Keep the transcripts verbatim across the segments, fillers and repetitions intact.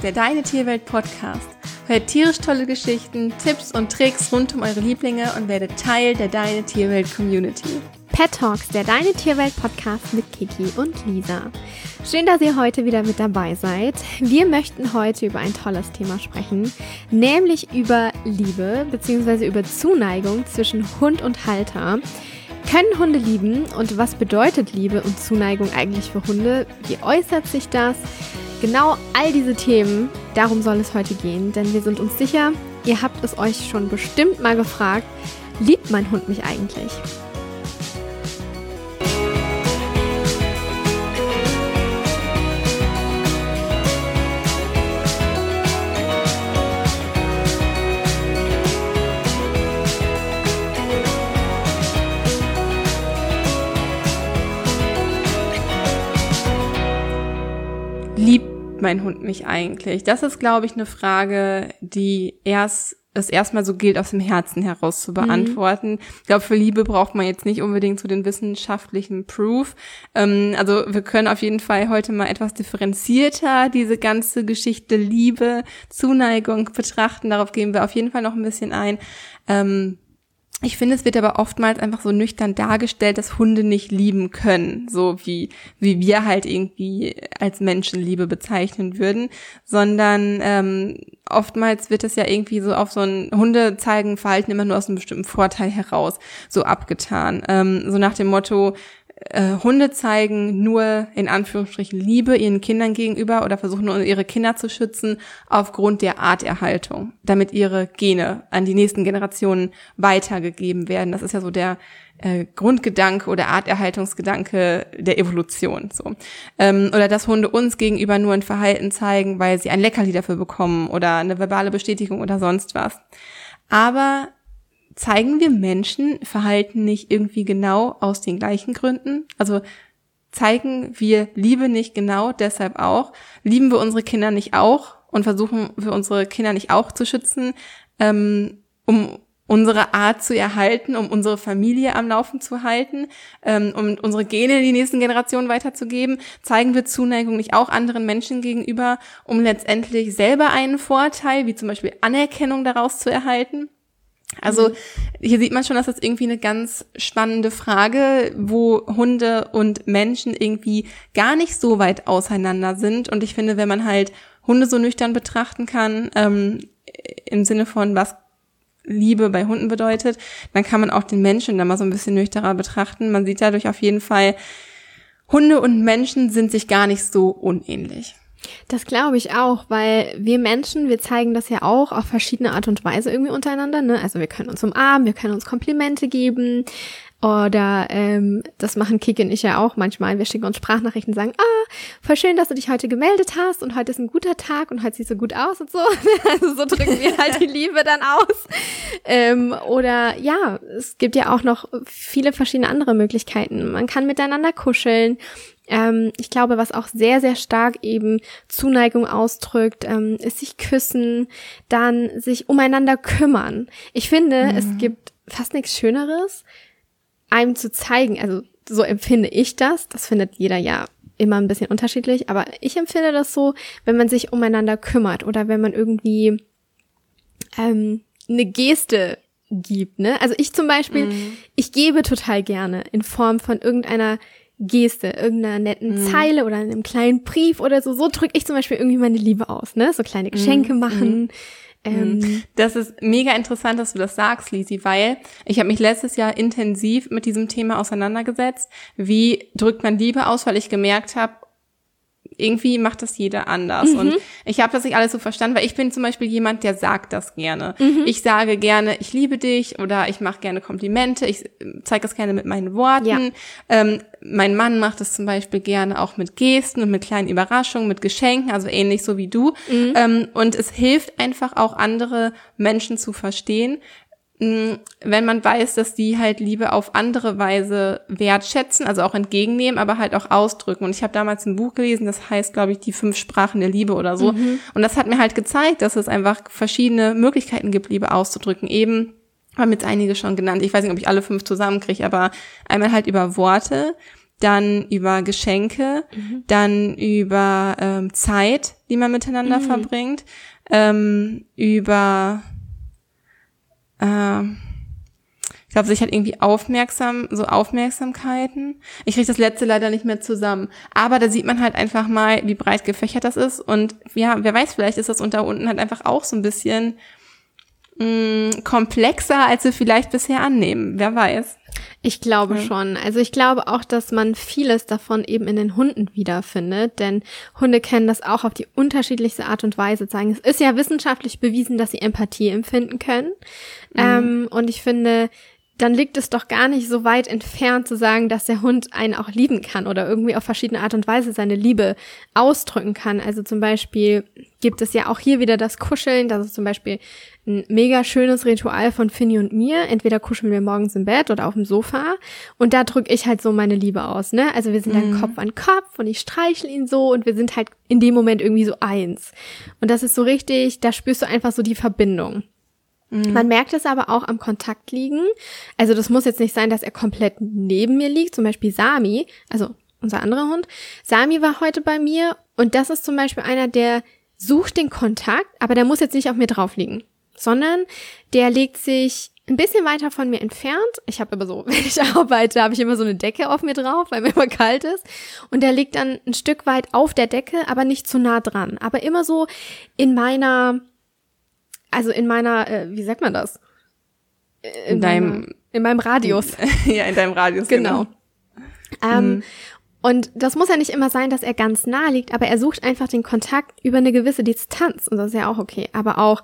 der Deine Tierwelt Podcast. Hört tierisch tolle Geschichten, Tipps und Tricks rund um eure Lieblinge und werdet Teil der Deine Tierwelt Community. Pet Talks, der Deine Tierwelt Podcast mit Kiki und Lisa. Schön, dass ihr heute wieder mit dabei seid. Wir möchten heute über ein tolles Thema sprechen, nämlich über Liebe bzw. über Zuneigung zwischen Hund und Halter. Können Hunde lieben und was bedeutet Liebe und Zuneigung eigentlich für Hunde? Wie äußert sich das? Genau all diese Themen, darum soll es heute gehen, denn wir sind uns sicher, ihr habt es euch schon bestimmt mal gefragt, liebt mein Hund mich eigentlich? Liebt mein Hund mich eigentlich? Das ist, glaube ich, eine Frage, die erst es erstmal so gilt, aus dem Herzen heraus zu beantworten. Mhm. Ich glaube, für Liebe braucht man jetzt nicht unbedingt so den wissenschaftlichen Proof. Ähm, also wir können auf jeden Fall heute mal etwas differenzierter diese ganze Geschichte Liebe, Zuneigung betrachten. Darauf gehen wir auf jeden Fall noch ein bisschen ein. Ähm, Ich finde, es wird aber oftmals einfach so nüchtern dargestellt, dass Hunde nicht lieben können, so wie wie wir halt irgendwie als Menschen Liebe bezeichnen würden, sondern ähm, oftmals wird es ja irgendwie so auf so ein Hunde zeigen Verhalten immer nur aus einem bestimmten Vorteil heraus so abgetan, ähm, so nach dem Motto, Äh, Hunde zeigen nur in Anführungsstrichen Liebe ihren Kindern gegenüber oder versuchen nur ihre Kinder zu schützen aufgrund der Arterhaltung, damit ihre Gene an die nächsten Generationen weitergegeben werden. Das ist ja so der äh, Grundgedanke oder Arterhaltungsgedanke der Evolution. So ähm, oder dass Hunde uns gegenüber nur ein Verhalten zeigen, weil sie ein Leckerli dafür bekommen oder eine verbale Bestätigung oder sonst was. Aber zeigen wir Menschen Verhalten nicht irgendwie genau aus den gleichen Gründen? Also zeigen wir Liebe nicht genau deshalb auch? Lieben wir unsere Kinder nicht auch und versuchen wir unsere Kinder nicht auch zu schützen, ähm, um unsere Art zu erhalten, um unsere Familie am Laufen zu halten, ähm, um unsere Gene in die nächsten Generationen weiterzugeben? Zeigen wir Zuneigung nicht auch anderen Menschen gegenüber, um letztendlich selber einen Vorteil, wie zum Beispiel Anerkennung daraus zu erhalten? Also hier sieht man schon, dass das irgendwie eine ganz spannende Frage, wo Hunde und Menschen irgendwie gar nicht so weit auseinander sind. Und ich finde, wenn man halt Hunde so nüchtern betrachten kann, ähm, im Sinne von, was Liebe bei Hunden bedeutet, dann kann man auch den Menschen da mal so ein bisschen nüchterner betrachten. Man sieht dadurch auf jeden Fall, Hunde und Menschen sind sich gar nicht so unähnlich. Das glaube ich auch, weil wir Menschen, wir zeigen das ja auch auf verschiedene Art und Weise irgendwie untereinander, ne? Also wir können uns umarmen, wir können uns Komplimente geben oder ähm, das machen Kiki und ich ja auch manchmal. Wir schicken uns Sprachnachrichten und sagen, ah, voll schön, dass du dich heute gemeldet hast und heute ist ein guter Tag und heute siehst du gut aus und so. Also so drücken wir halt die Liebe dann aus. Ähm, oder ja, es gibt ja auch noch viele verschiedene andere Möglichkeiten. Man kann miteinander kuscheln. Ähm, ich glaube, was auch sehr, sehr stark eben Zuneigung ausdrückt, ähm, ist sich küssen, dann sich umeinander kümmern. Ich finde, mhm. es gibt fast nichts Schöneres, einem zu zeigen, also so empfinde ich das, das findet jeder ja immer ein bisschen unterschiedlich, aber ich empfinde das so, wenn man sich umeinander kümmert oder wenn man irgendwie ähm, eine Geste gibt, ne? Also ich zum Beispiel, mhm. ich gebe total gerne in Form von irgendeiner Geste, irgendeiner netten mhm. Zeile oder einem kleinen Brief oder so. So drücke ich zum Beispiel irgendwie meine Liebe aus, ne? So kleine Geschenke mhm. machen. Ähm. Das ist mega interessant, dass du das sagst, Lisi, weil ich habe mich letztes Jahr intensiv mit diesem Thema auseinandergesetzt. Wie drückt man Liebe aus? Weil ich gemerkt habe, irgendwie macht das jeder anders. Mhm. Und ich habe das nicht alles so verstanden, weil ich bin zum Beispiel jemand, der sagt das gerne. Mhm. Ich sage gerne, ich liebe dich oder ich mache gerne Komplimente. Ich zeige das gerne mit meinen Worten. Ja. Ähm, mein Mann macht das zum Beispiel gerne auch mit Gesten und mit kleinen Überraschungen, mit Geschenken, also ähnlich so wie du. Mhm. Ähm, und es hilft einfach auch, andere Menschen zu verstehen, wenn man weiß, dass die halt Liebe auf andere Weise wertschätzen, also auch entgegennehmen, aber halt auch ausdrücken. Und ich habe damals ein Buch gelesen, das heißt, glaube ich, die fünf Sprachen der Liebe oder so. Mhm. Und das hat mir halt gezeigt, dass es einfach verschiedene Möglichkeiten gibt, Liebe auszudrücken. Eben, haben jetzt einige schon genannt, ich weiß nicht, ob ich alle fünf zusammenkriege, aber einmal halt über Worte, dann über Geschenke, mhm. dann über ähm, Zeit, die man miteinander mhm. verbringt, ähm, über äh, ich glaube, sich halt irgendwie aufmerksam, so Aufmerksamkeiten. Ich kriege das letzte leider nicht mehr zusammen. Aber da sieht man halt einfach mal, wie breit gefächert das ist. Und ja, wer weiß, vielleicht ist das unter unten halt einfach auch so ein bisschen mh, komplexer, als wir vielleicht bisher annehmen. Wer weiß. Ich glaube ja. schon. Also ich glaube auch, dass man vieles davon eben in den Hunden wiederfindet, denn Hunde können das auch auf die unterschiedlichste Art und Weise zeigen. Es ist ja wissenschaftlich bewiesen, dass sie Empathie empfinden können. Mhm. Ähm, und ich finde, dann liegt es doch gar nicht so weit entfernt zu sagen, dass der Hund einen auch lieben kann oder irgendwie auf verschiedene Art und Weise seine Liebe ausdrücken kann. Also zum Beispiel gibt es ja auch hier wieder das Kuscheln. Das ist zum Beispiel ein mega schönes Ritual von Finny und mir. Entweder kuscheln wir morgens im Bett oder auf dem Sofa. Und da drücke ich halt so meine Liebe aus, ne? Also wir sind dann mhm. Kopf an Kopf und ich streichle ihn so und wir sind halt in dem Moment irgendwie so eins. Und das ist so richtig, da spürst du einfach so die Verbindung. Man merkt es aber auch am Kontakt liegen. Also das muss jetzt nicht sein, dass er komplett neben mir liegt. Zum Beispiel Sami, also unser anderer Hund. Sami war heute bei mir und das ist zum Beispiel einer, der sucht den Kontakt, aber der muss jetzt nicht auf mir drauf liegen, sondern der legt sich ein bisschen weiter von mir entfernt. Ich habe immer so, wenn ich arbeite, habe ich immer so eine Decke auf mir drauf, weil mir immer kalt ist. Und der liegt dann ein Stück weit auf der Decke, aber nicht zu nah dran. Aber immer so in meiner... Also in meiner, äh, wie sagt man das? In, in deinem, meiner, in meinem Radius. Ja, in deinem Radius, genau. genau. Ähm, mhm. Und das muss ja nicht immer sein, dass er ganz nah liegt, aber er sucht einfach den Kontakt über eine gewisse Distanz und das ist ja auch okay. Aber auch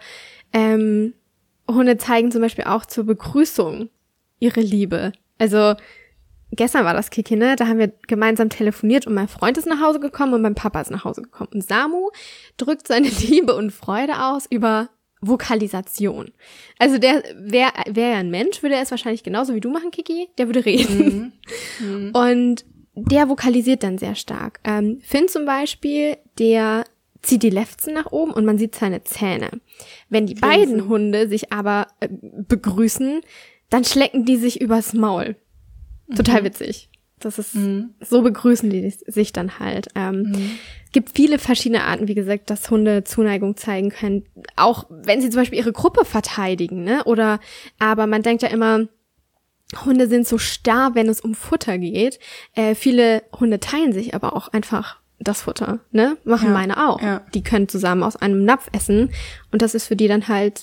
ähm, Hunde zeigen zum Beispiel auch zur Begrüßung ihre Liebe. Also gestern war das Kiki, ne? Da haben wir gemeinsam telefoniert und mein Freund ist nach Hause gekommen und mein Papa ist nach Hause gekommen. Und Samu drückt seine Liebe und Freude aus über Vokalisation. Also der wäre wär ja ein Mensch, würde er es wahrscheinlich genauso wie du machen, Kiki, der würde reden. Mhm. Mhm. Und der vokalisiert dann sehr stark. Ähm, Finn zum Beispiel, der zieht die Lefzen nach oben und man sieht seine Zähne. Wenn die Grinsen. beiden Hunde sich aber äh, begrüßen, dann schlecken die sich übers Maul. Total mhm. witzig. Das ist, mhm. so begrüßen die sich dann halt. Ähm, mhm. Es gibt viele verschiedene Arten, wie gesagt, dass Hunde Zuneigung zeigen können. Auch wenn sie zum Beispiel ihre Gruppe verteidigen, ne? Oder, aber man denkt ja immer, Hunde sind so starr, wenn es um Futter geht. Äh, viele Hunde teilen sich aber auch einfach das Futter, ne? Machen ja, meine auch. Ja. Die können zusammen aus einem Napf essen und das ist für die dann halt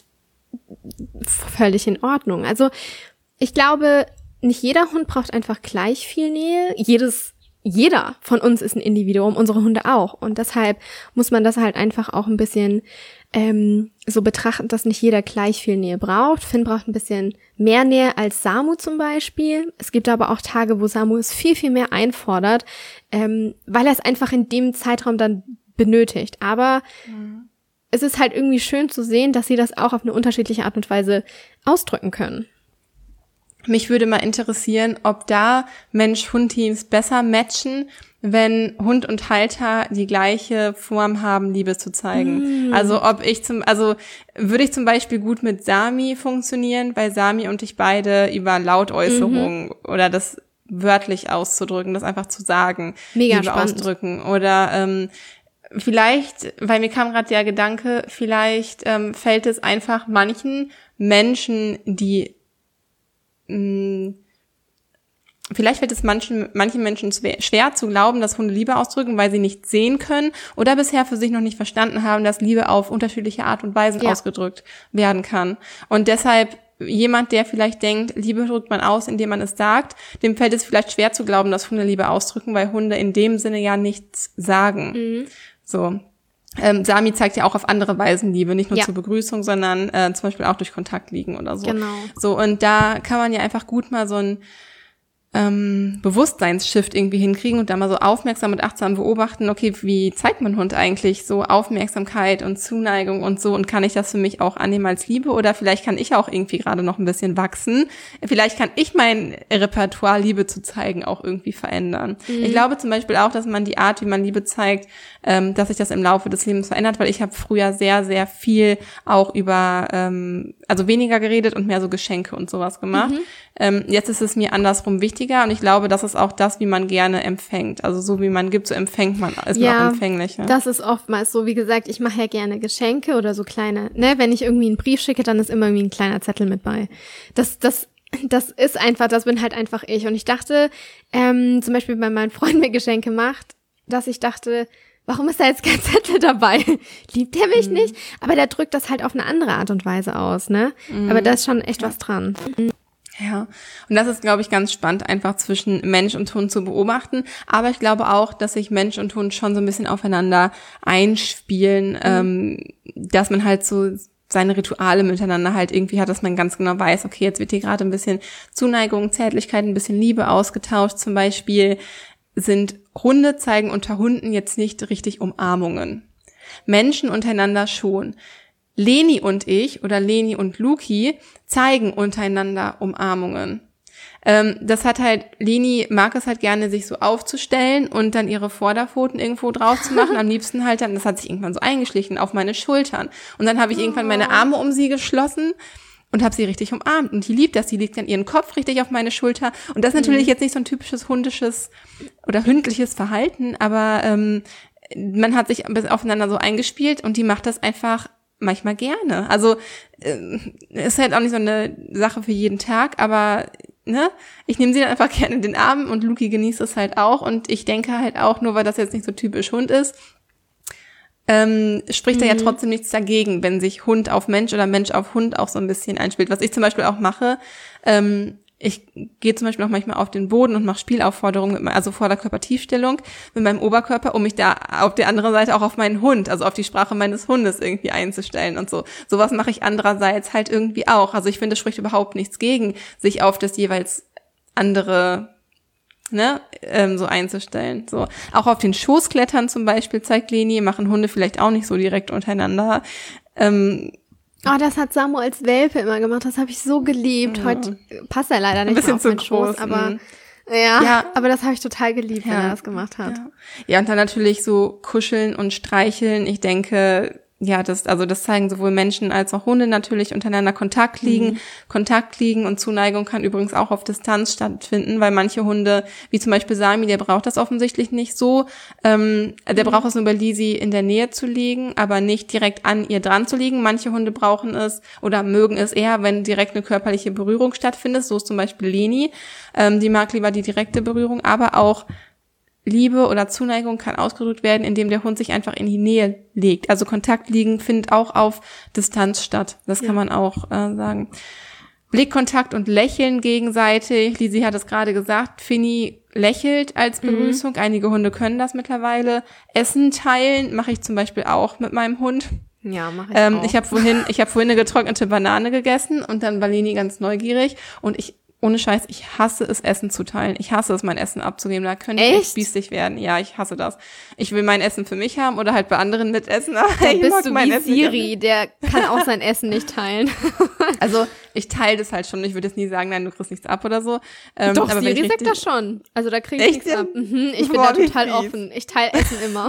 völlig in Ordnung. Also, ich glaube, nicht jeder Hund braucht einfach gleich viel Nähe. Jedes, jeder von uns ist ein Individuum, unsere Hunde auch. Und deshalb muss man das halt einfach auch ein bisschen ähm, so betrachten, dass nicht jeder gleich viel Nähe braucht. Finn braucht ein bisschen mehr Nähe als Samu zum Beispiel. Es gibt aber auch Tage, wo Samu es viel, viel mehr einfordert, ähm, weil er es einfach in dem Zeitraum dann benötigt. Aber mhm. es ist halt irgendwie schön zu sehen, dass sie das auch auf eine unterschiedliche Art und Weise ausdrücken können. Mich würde mal interessieren, ob da Mensch-Hund-Teams besser matchen, wenn Hund und Halter die gleiche Form haben, Liebe zu zeigen. Mm. Also ob ich zum, also würde ich zum Beispiel gut mit Sami funktionieren, weil Sami und ich beide über Lautäußerungen mhm. oder das wörtlich auszudrücken, das einfach zu sagen, Mega Liebe spannend. ausdrücken. Oder ähm, vielleicht, weil mir kam gerade der Gedanke, vielleicht ähm, fällt es einfach manchen Menschen, die vielleicht fällt es manchen, manchen Menschen schwer zu glauben, dass Hunde Liebe ausdrücken, weil sie nicht sehen können oder bisher für sich noch nicht verstanden haben, dass Liebe auf unterschiedliche Art und Weisen ja. ausgedrückt werden kann. Und deshalb jemand, der vielleicht denkt, Liebe drückt man aus, indem man es sagt, dem fällt es vielleicht schwer zu glauben, dass Hunde Liebe ausdrücken, weil Hunde in dem Sinne ja nichts sagen. Mhm. So. Ähm, Sami zeigt ja auch auf andere Weisen Liebe, nicht nur ja. zur Begrüßung, sondern äh, zum Beispiel auch durch Kontakt liegen oder so. Genau. So, und da kann man ja einfach gut mal so ein ähm, Bewusstseinsshift irgendwie hinkriegen und da mal so aufmerksam und achtsam beobachten, okay, wie zeigt mein Hund eigentlich so Aufmerksamkeit und Zuneigung und so und kann ich das für mich auch annehmen als Liebe oder vielleicht kann ich auch irgendwie gerade noch ein bisschen wachsen. Vielleicht kann ich mein Repertoire, Liebe zu zeigen, auch irgendwie verändern. Mhm. Ich glaube zum Beispiel auch, dass man die Art, wie man Liebe zeigt, ähm, dass sich das im Laufe des Lebens verändert, weil ich habe früher sehr, sehr viel auch über, ähm, also weniger geredet und mehr so Geschenke und sowas gemacht. Mhm. Ähm, jetzt ist es mir andersrum wichtig, wichtiger und ich glaube, das ist auch das, wie man gerne empfängt. Also so wie man gibt, so empfängt man, ist ja, man auch empfänglich. Ne? Das ist oftmals so, wie gesagt, ich mache ja gerne Geschenke oder so kleine, ne, wenn ich irgendwie einen Brief schicke, dann ist immer irgendwie ein kleiner Zettel mit bei. Das, das, das ist einfach, das bin halt einfach ich. Und ich dachte, ähm, zum Beispiel, wenn mein Freund mir Geschenke macht, dass ich dachte, warum ist da jetzt kein Zettel dabei? Liebt er mich mhm. nicht? Aber der drückt das halt auf eine andere Art und Weise aus, ne? Mhm. Aber da ist schon echt ja. was dran. Ja, und das ist, glaube ich, ganz spannend, einfach zwischen Mensch und Hund zu beobachten. Aber ich glaube auch, dass sich Mensch und Hund schon so ein bisschen aufeinander einspielen, mhm. ähm, dass man halt so seine Rituale miteinander halt irgendwie hat, dass man ganz genau weiß, okay, jetzt wird hier gerade ein bisschen Zuneigung, Zärtlichkeit, ein bisschen Liebe ausgetauscht. Zum Beispiel sind Hunde zeigen unter Hunden jetzt nicht richtig Umarmungen. Menschen untereinander schon. Leni und ich oder Leni und Luki zeigen untereinander Umarmungen. Ähm, das hat halt, Leni mag es halt gerne, sich so aufzustellen und dann ihre Vorderpfoten irgendwo drauf zu machen. Am liebsten halt dann, das hat sich irgendwann so eingeschlichen, auf meine Schultern. Und dann habe ich irgendwann meine Arme um sie geschlossen und habe sie richtig umarmt. Und die liebt das, die legt dann ihren Kopf richtig auf meine Schulter. Und das ist natürlich mhm. jetzt nicht so ein typisches hundisches oder hündliches Verhalten, aber ähm, man hat sich aufeinander so eingespielt und die macht das einfach manchmal gerne. Also äh, ist halt auch nicht so eine Sache für jeden Tag, aber ne, ich nehme sie dann einfach gerne in den Arm und Luki genießt es halt auch. Und ich denke halt auch, nur weil das jetzt nicht so typisch Hund ist, ähm, spricht mhm. da ja trotzdem nichts dagegen, wenn sich Hund auf Mensch oder Mensch auf Hund auch so ein bisschen einspielt. Was ich zum Beispiel auch mache, ähm, ich gehe zum Beispiel auch manchmal auf den Boden und mache Spielaufforderungen, mit, also Vorderkörpertiefstellung mit meinem Oberkörper, um mich da auf der anderen Seite auch auf meinen Hund, also auf die Sprache meines Hundes irgendwie einzustellen und so. Sowas mache ich andererseits halt irgendwie auch. Also ich finde, es spricht überhaupt nichts gegen, sich auf das jeweils andere ne, ähm, so einzustellen. So auch auf den Schoß klettern zum Beispiel, zeigt Leni, machen Hunde vielleicht auch nicht so direkt untereinander. Ähm, Oh, das hat Samu als Welpe immer gemacht. Das habe ich so geliebt. Ja. Heute passt er leider nicht mehr auf meinen Schoß, aber ja, ja, aber das habe ich total geliebt, ja, wenn er das gemacht hat. Ja. ja, und dann natürlich so kuscheln und streicheln. Ich denke, ja, das, also das zeigen sowohl Menschen als auch Hunde natürlich untereinander Kontakt liegen. Mhm. Kontakt liegen und Zuneigung kann übrigens auch auf Distanz stattfinden, weil manche Hunde, wie zum Beispiel Sami, der braucht das offensichtlich nicht so. Ähm, der mhm. braucht es nur bei Lisi in der Nähe zu liegen, aber nicht direkt an ihr dran zu liegen. Manche Hunde brauchen es oder mögen es eher, wenn direkt eine körperliche Berührung stattfindet. So ist zum Beispiel Leni. Ähm, die mag lieber die direkte Berührung, aber auch Liebe oder Zuneigung kann ausgedrückt werden, indem der Hund sich einfach in die Nähe legt. Also Kontakt liegen findet auch auf Distanz statt. Das ja. kann man auch äh, sagen. Blickkontakt und Lächeln gegenseitig. Lisi hat es gerade gesagt. Finny lächelt als Begrüßung. Mhm. Einige Hunde können das mittlerweile. Essen teilen mache ich zum Beispiel auch mit meinem Hund. Ja, mache ich ähm, auch. Ich habe vorhin, ich habe vorhin eine getrocknete Banane gegessen und dann war Leni ganz neugierig und ich Ohne Scheiß, ich hasse es, Essen zu teilen. Ich hasse es, mein Essen abzugeben. Da könnte ich echt spießig werden. Ja, ich hasse das. Ich will mein Essen für mich haben oder halt bei anderen mitessen. Aber da ich bist mag du mein wie Essen Siri, nicht. Der kann auch sein Essen nicht teilen. Also ich teile das halt schon. Ich würde jetzt nie sagen, nein, du kriegst nichts ab oder so. Ähm, Doch, aber Siri wenn ich sagt das schon. Also da krieg ich nichts ab. Mhm, ich bin Boah, da total fies. offen. Ich teile Essen immer.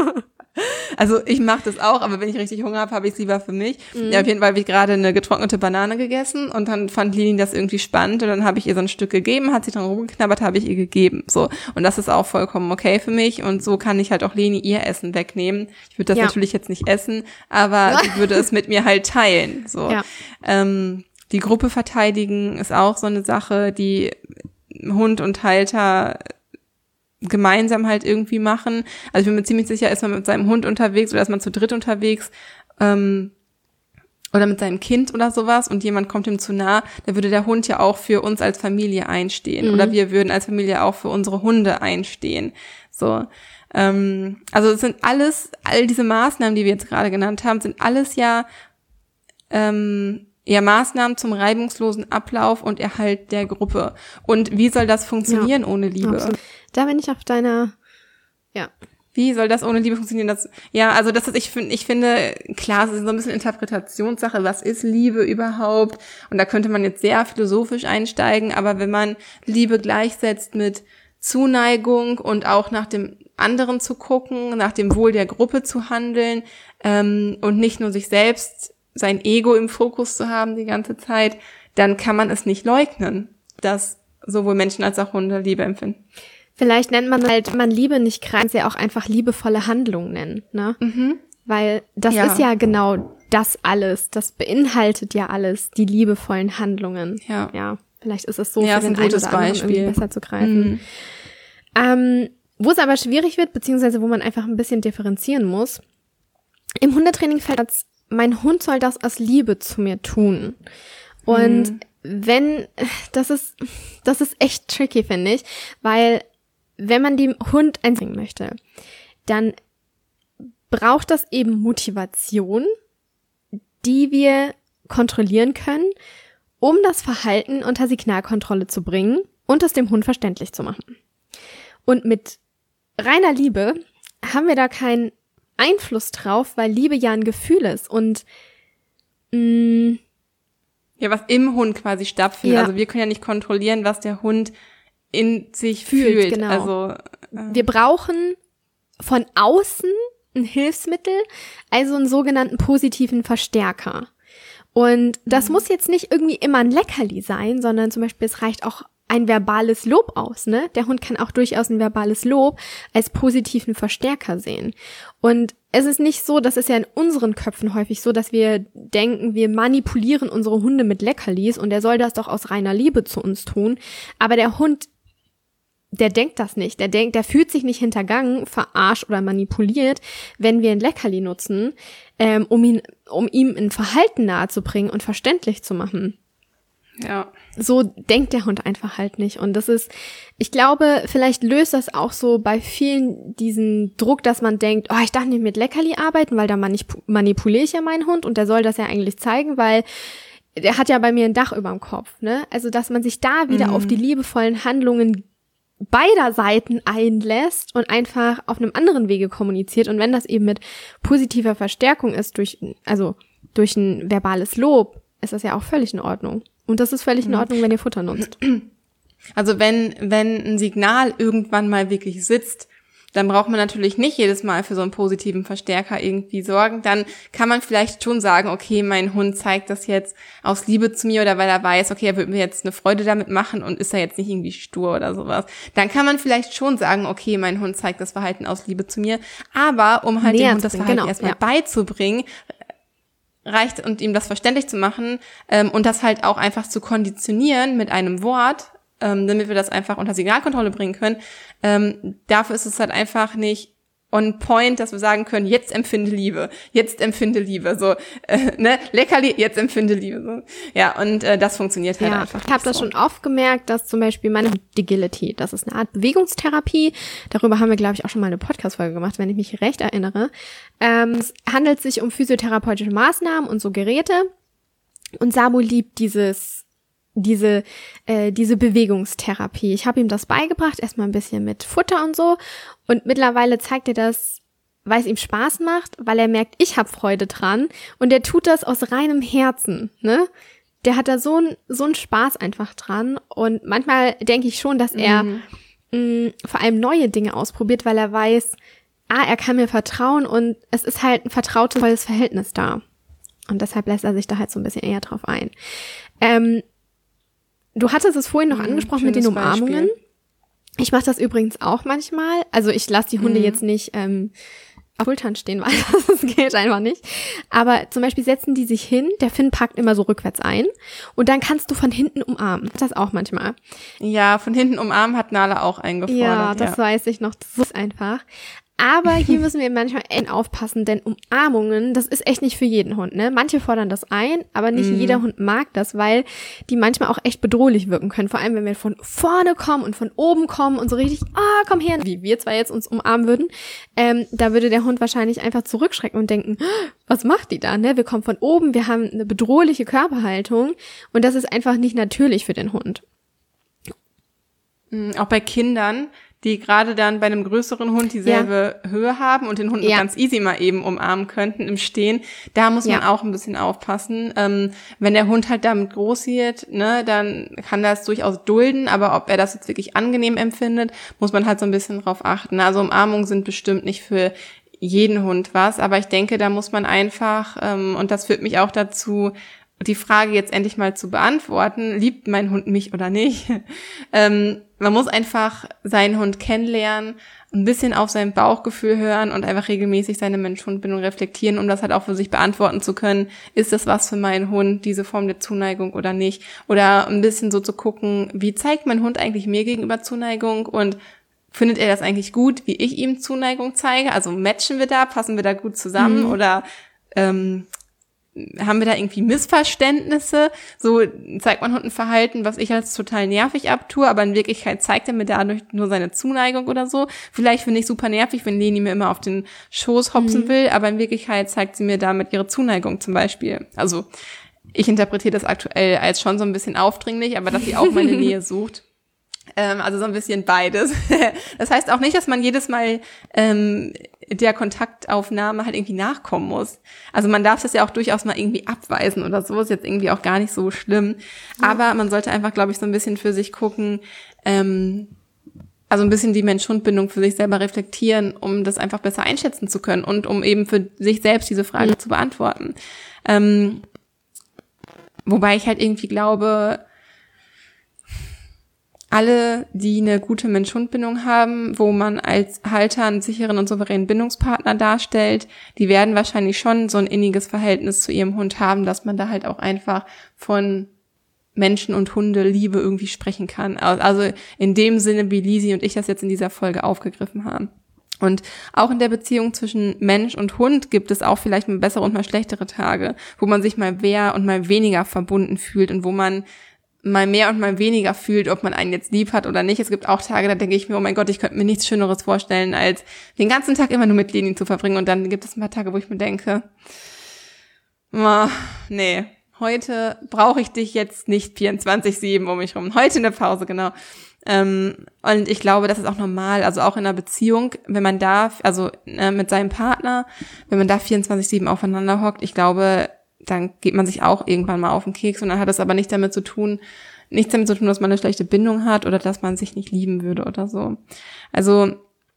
Also ich mache das auch, aber wenn ich richtig Hunger habe, habe ich es lieber für mich. Mhm. Ja, auf jeden Fall habe ich gerade eine getrocknete Banane gegessen und dann fand Lini das irgendwie spannend und dann habe ich ihr so ein Stück gegeben, hat sie dran rumgeknabbert, habe ich ihr gegeben. So, und das ist auch vollkommen okay für mich und so kann ich halt auch Leni ihr Essen wegnehmen. Ich würde das ja. natürlich jetzt nicht essen, aber sie würde es mit mir halt teilen. So, ja. ähm, die Gruppe verteidigen ist auch so eine Sache, die Hund und Halter gemeinsam halt irgendwie machen. Also ich bin mir ziemlich sicher, ist man mit seinem Hund unterwegs oder ist man zu dritt unterwegs ähm, oder mit seinem Kind oder sowas und jemand kommt ihm zu nah, da würde der Hund ja auch für uns als Familie einstehen. Mhm. Oder wir würden als Familie auch für unsere Hunde einstehen. So, ähm, also es sind alles, all diese Maßnahmen, die wir jetzt gerade genannt haben, sind alles ja ähm, ja Maßnahmen zum reibungslosen Ablauf und Erhalt der Gruppe. Und wie soll das funktionieren ja, ohne Liebe? Absolut. Da bin ich auf deiner, ja. Wie soll das ohne Liebe funktionieren? Das, ja, also das ist, ich finde, ich finde, klar, es ist so ein bisschen Interpretationssache. Was ist Liebe überhaupt? Und da könnte man jetzt sehr philosophisch einsteigen. Aber wenn man Liebe gleichsetzt mit Zuneigung und auch nach dem anderen zu gucken, nach dem Wohl der Gruppe zu handeln ähm, und nicht nur sich selbst, sein Ego im Fokus zu haben die ganze Zeit, dann kann man es nicht leugnen, dass sowohl Menschen als auch Hunde Liebe empfinden. Vielleicht nennt man halt, man Liebe nicht krank, ja auch einfach liebevolle Handlungen nennen, ne? Mhm. Weil das ja. ist ja genau das alles, das beinhaltet ja alles, die liebevollen Handlungen. Ja. Ja, vielleicht ist es so ja, für den einen oder anderen irgendwie besser zu greifen. Mhm. Ähm, wo es aber schwierig wird, beziehungsweise wo man einfach ein bisschen differenzieren muss, im Hundetraining fällt das, mein Hund soll das aus Liebe zu mir tun. Und mhm. wenn, das ist, das ist echt tricky, finde ich, weil wenn man dem Hund einbringen möchte, dann braucht das eben Motivation, die wir kontrollieren können, um das Verhalten unter Signalkontrolle zu bringen und es dem Hund verständlich zu machen. Und mit reiner Liebe haben wir da keinen Einfluss drauf, weil Liebe ja ein Gefühl ist und mh, ja, was im Hund quasi stattfindet. Ja. Also wir können ja nicht kontrollieren, was der Hund in sich fühlt. fühlt. Genau. Also äh. wir brauchen von außen ein Hilfsmittel, also einen sogenannten positiven Verstärker. Und das mhm. muss jetzt nicht irgendwie immer ein Leckerli sein, sondern zum Beispiel es reicht auch ein verbales Lob aus, ne? Der Hund kann auch durchaus ein verbales Lob als positiven Verstärker sehen. Und es ist nicht so, das ist ja in unseren Köpfen häufig so, dass wir denken, wir manipulieren unsere Hunde mit Leckerlis und der soll das doch aus reiner Liebe zu uns tun. Aber der Hund, der denkt das nicht. Der denkt, der fühlt sich nicht hintergangen, verarscht oder manipuliert, wenn wir ein Leckerli nutzen, ähm, um ihn, um ihm ein Verhalten nahezubringen und verständlich zu machen. Ja. So denkt der Hund einfach halt nicht. Und das ist, ich glaube, vielleicht löst das auch so bei vielen diesen Druck, dass man denkt, oh, ich darf nicht mit Leckerli arbeiten, weil da manip- manipuliere ich ja meinen Hund und der soll das ja eigentlich zeigen, weil der hat ja bei mir ein Dach überm Kopf, ne? Also, dass man sich da wieder mhm. auf die liebevollen Handlungen beider Seiten einlässt und einfach auf einem anderen Wege kommuniziert. Und wenn das eben mit positiver Verstärkung ist, durch, also durch ein verbales Lob, ist das ja auch völlig in Ordnung. Und das ist völlig in Ordnung, wenn ihr Futter nutzt. Also wenn, wenn ein Signal irgendwann mal wirklich sitzt, dann braucht man natürlich nicht jedes Mal für so einen positiven Verstärker irgendwie sorgen. Dann kann man vielleicht schon sagen, okay, mein Hund zeigt das jetzt aus Liebe zu mir oder weil er weiß, okay, er wird mir jetzt eine Freude damit machen und ist er jetzt nicht irgendwie stur oder sowas. Dann kann man vielleicht schon sagen, okay, mein Hund zeigt das Verhalten aus Liebe zu mir. Aber um halt dem Hund das Verhalten genau, erstmal ja. beizubringen, reicht und ihm das verständlich zu machen ähm, und das halt auch einfach zu konditionieren mit einem Wort, ähm, damit wir das einfach unter Signalkontrolle bringen können. Ähm, dafür ist es halt einfach nicht on point, dass wir sagen können, jetzt empfinde Liebe, jetzt empfinde Liebe, so, äh, ne, Leckerli, jetzt empfinde Liebe, so. Ja, und äh, das funktioniert halt ja, einfach. Ich habe das schon oft gemerkt, dass zum Beispiel meine Agility, das ist eine Art Bewegungstherapie, darüber haben wir, glaube ich, auch schon mal eine Podcast-Folge gemacht, wenn ich mich recht erinnere. Ähm, es handelt sich um physiotherapeutische Maßnahmen und so Geräte und Samu liebt dieses diese äh, diese Bewegungstherapie. Ich habe ihm das beigebracht, erstmal ein bisschen mit Futter und so und mittlerweile zeigt er das, weil es ihm Spaß macht, weil er merkt, ich habe Freude dran und er tut das aus reinem Herzen, ne? Der hat da so ein so ein Spaß einfach dran und manchmal denke ich schon, dass er mhm. mh, vor allem neue Dinge ausprobiert, weil er weiß, ah, er kann mir vertrauen und es ist halt ein vertrautes Verhältnis da. Und deshalb lässt er sich da halt so ein bisschen eher drauf ein. Ähm, Du hattest es vorhin noch mhm, angesprochen mit den Umarmungen. Beispiel. Ich mache das übrigens auch manchmal. Also ich lasse die Hunde mhm. jetzt nicht ähm, auf Schultern stehen, weil das geht einfach nicht. Aber zum Beispiel setzen die sich hin, der Finn packt immer so rückwärts ein und dann kannst du von hinten umarmen. Das auch manchmal. Ja, von hinten umarmen hat Nala auch eingefordert. Ja, das ja. weiß ich noch. Das ist einfach. Aber hier müssen wir manchmal echt aufpassen, denn Umarmungen, das ist echt nicht für jeden Hund, ne? Manche fordern das ein, aber nicht mm. jeder Hund mag das, weil die manchmal auch echt bedrohlich wirken können. Vor allem, wenn wir von vorne kommen und von oben kommen und so richtig, ah, oh, komm her, wie wir zwar jetzt uns umarmen würden, ähm, da würde der Hund wahrscheinlich einfach zurückschrecken und denken, was macht die da, ne? Wir kommen von oben, wir haben eine bedrohliche Körperhaltung und das ist einfach nicht natürlich für den Hund. Auch bei Kindern, die gerade dann bei einem größeren Hund dieselbe ja. Höhe haben und den Hund ja. ganz easy mal eben umarmen könnten im Stehen, da muss man ja. auch ein bisschen aufpassen. Ähm, wenn der Hund halt damit groß wird, ne, dann kann das durchaus dulden, aber ob er das jetzt wirklich angenehm empfindet, muss man halt so ein bisschen drauf achten. Also Umarmungen sind bestimmt nicht für jeden Hund was, aber ich denke, da muss man einfach, ähm, und das führt mich auch dazu, die Frage jetzt endlich mal zu beantworten, liebt mein Hund mich oder nicht? ähm, man muss einfach seinen Hund kennenlernen, ein bisschen auf sein Bauchgefühl hören und einfach regelmäßig seine Mensch-Hund-Bindung reflektieren, um das halt auch für sich beantworten zu können, ist das was für meinen Hund, diese Form der Zuneigung oder nicht? Oder ein bisschen so zu gucken, wie zeigt mein Hund eigentlich mir gegenüber Zuneigung und findet er das eigentlich gut, wie ich ihm Zuneigung zeige? Also matchen wir da, passen wir da gut zusammen mhm. oder ähm, haben wir da irgendwie Missverständnisse? So zeigt mein Hund ein Verhalten, was ich als total nervig abtue, aber in Wirklichkeit zeigt er mir dadurch nur seine Zuneigung oder so. Vielleicht finde ich super nervig, wenn Leni mir immer auf den Schoß hopsen mhm. will, aber in Wirklichkeit zeigt sie mir damit ihre Zuneigung zum Beispiel. Also ich interpretiere das aktuell als schon so ein bisschen aufdringlich, aber dass sie auch meine Nähe sucht. Ähm, also so ein bisschen beides. Das heißt auch nicht, dass man jedes Mal ähm, der Kontaktaufnahme halt irgendwie nachkommen muss. Also man darf das ja auch durchaus mal irgendwie abweisen oder so, ist jetzt irgendwie auch gar nicht so schlimm. Ja. Aber man sollte einfach, glaube ich, so ein bisschen für sich gucken, ähm, also ein bisschen die Mensch-Hund-Bindung für sich selber reflektieren, um das einfach besser einschätzen zu können und um eben für sich selbst diese Frage mhm. zu beantworten. Ähm, wobei ich halt irgendwie glaube, alle, die eine gute Mensch-Hund-Bindung haben, wo man als Halter einen sicheren und souveränen Bindungspartner darstellt, die werden wahrscheinlich schon so ein inniges Verhältnis zu ihrem Hund haben, dass man da halt auch einfach von Menschen- und Hundeliebe irgendwie sprechen kann. Also in dem Sinne, wie Lisi und ich das jetzt in dieser Folge aufgegriffen haben. Und auch in der Beziehung zwischen Mensch und Hund gibt es auch vielleicht mal bessere und mal schlechtere Tage, wo man sich mal mehr und mal weniger verbunden fühlt und wo man mal mehr und mal weniger fühlt, ob man einen jetzt lieb hat oder nicht. Es gibt auch Tage, da denke ich mir, oh mein Gott, ich könnte mir nichts Schöneres vorstellen, als den ganzen Tag immer nur mit Leni zu verbringen. Und dann gibt es ein paar Tage, wo ich mir denke, oh, nee, heute brauche ich dich jetzt nicht vierundzwanzig sieben um mich rum. Heute eine Pause, genau. Ähm, und ich glaube, das ist auch normal, also auch in einer Beziehung, wenn man da, also äh, mit seinem Partner, wenn man da vierundzwanzig sieben aufeinander hockt, ich glaube, dann geht man sich auch irgendwann mal auf den Keks und dann hat es aber nicht damit zu tun, nichts damit zu tun, dass man eine schlechte Bindung hat oder dass man sich nicht lieben würde oder so. Also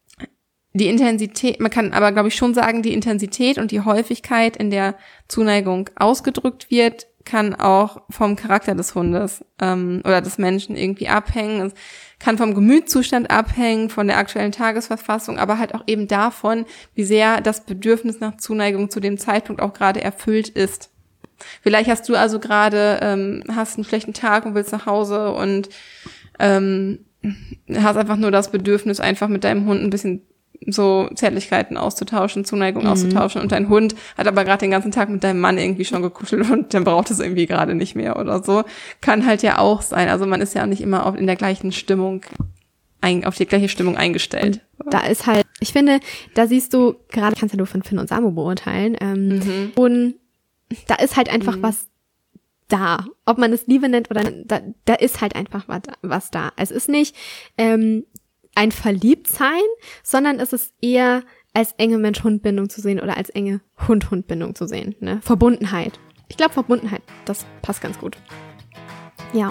die Intensität, man kann aber, glaube ich, schon sagen, die Intensität und die Häufigkeit, in der Zuneigung ausgedrückt wird, kann auch vom Charakter des Hundes ähm, oder des Menschen irgendwie abhängen. Es kann vom Gemütszustand abhängen, von der aktuellen Tagesverfassung, aber halt auch eben davon, wie sehr das Bedürfnis nach Zuneigung zu dem Zeitpunkt auch gerade erfüllt ist. Vielleicht hast du also gerade, ähm, hast einen schlechten Tag und willst nach Hause und ähm, hast einfach nur das Bedürfnis, einfach mit deinem Hund ein bisschen so Zärtlichkeiten auszutauschen, Zuneigung mhm. auszutauschen und dein Hund hat aber gerade den ganzen Tag mit deinem Mann irgendwie schon gekuschelt und dann braucht es irgendwie gerade nicht mehr oder so. Kann halt ja auch sein. Also man ist ja auch nicht immer auf, in der gleichen Stimmung, ein, auf die gleiche Stimmung eingestellt. Und da ist halt, ich finde, da siehst du, gerade kannst ja du von Finn und Samu beurteilen, ähm, mhm. und da ist halt einfach mhm. was da. Ob man es Liebe nennt oder, da, da ist halt einfach was, was da. Es ist nicht, ähm, ein Verliebtsein, sondern es ist eher als enge Mensch-Hund-Bindung zu sehen oder als enge Hund-Hund-Bindung zu sehen. Ne? Verbundenheit. Ich glaube, Verbundenheit, das passt ganz gut. Ja.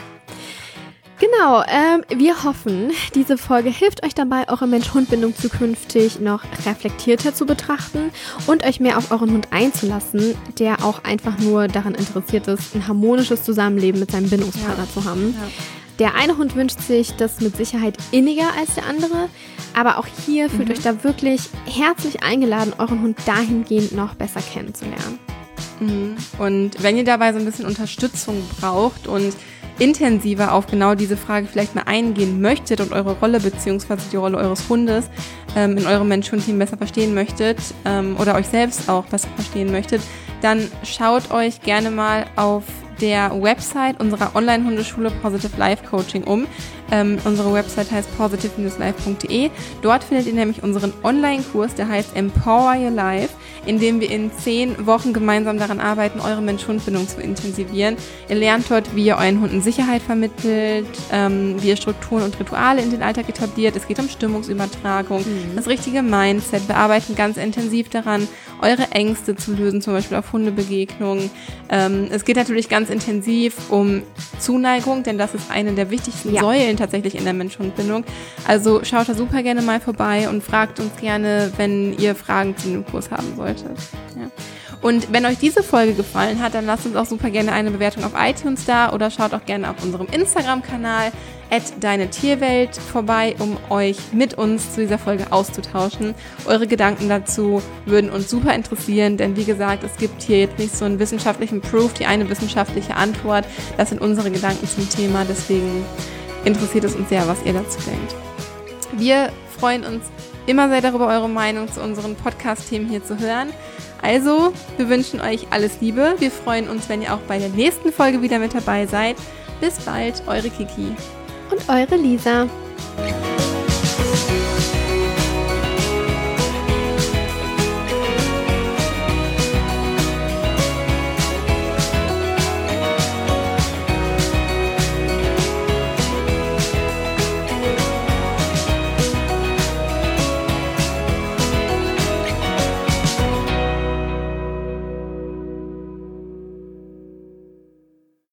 Genau, ähm, wir hoffen, diese Folge hilft euch dabei, eure Mensch-Hund-Bindung zukünftig noch reflektierter zu betrachten und euch mehr auf euren Hund einzulassen, der auch einfach nur daran interessiert ist, ein harmonisches Zusammenleben mit seinem Bindungspartner ja. zu haben. Ja. Der eine Hund wünscht sich das mit Sicherheit inniger als der andere, aber auch hier fühlt mhm. euch da wirklich herzlich eingeladen, euren Hund dahingehend noch besser kennenzulernen. Mhm. Und wenn ihr dabei so ein bisschen Unterstützung braucht und intensiver auf genau diese Frage vielleicht mal eingehen möchtet und eure Rolle bzw. die Rolle eures Hundes ähm, in eurem Mensch-Hund-Team besser verstehen möchtet ähm, oder euch selbst auch besser verstehen möchtet, dann schaut euch gerne mal auf der Website unserer Online-Hundeschule Positive Life Coaching um. Ähm, unsere Website heißt positive life punkt de. Dort findet ihr nämlich unseren Online-Kurs, der heißt Empower Your Life, in dem wir in zehn Wochen gemeinsam daran arbeiten, eure Mensch-Hund-Bindung zu intensivieren. Ihr lernt dort, wie ihr euren Hunden Sicherheit vermittelt, ähm, wie ihr Strukturen und Rituale in den Alltag etabliert. Es geht um Stimmungsübertragung, mhm. das richtige Mindset. Wir arbeiten ganz intensiv daran, eure Ängste zu lösen, zum Beispiel auf Hundebegegnungen. Ähm, es geht natürlich ganz intensiv um Zuneigung, denn das ist eine der wichtigsten ja. Säulen tatsächlich in der Mensch-Hund-Bindung. Also schaut da super gerne mal vorbei und fragt uns gerne, wenn ihr Fragen zu dem Kurs haben solltet. Ja. Und wenn euch diese Folge gefallen hat, dann lasst uns auch super gerne eine Bewertung auf iTunes da oder schaut auch gerne auf unserem Instagram-Kanal at deine Tierwelt vorbei, um euch mit uns zu dieser Folge auszutauschen. Eure Gedanken dazu würden uns super interessieren, denn wie gesagt, es gibt hier jetzt nicht so einen wissenschaftlichen Proof, die eine wissenschaftliche Antwort. Das sind unsere Gedanken zum Thema, deswegen interessiert es uns sehr, was ihr dazu denkt. Wir freuen uns immer sehr darüber, eure Meinung zu unseren Podcast-Themen hier zu hören. Also, wir wünschen euch alles Liebe. Wir freuen uns, wenn ihr auch bei der nächsten Folge wieder mit dabei seid. Bis bald, eure Kiki. Und eure Lisa.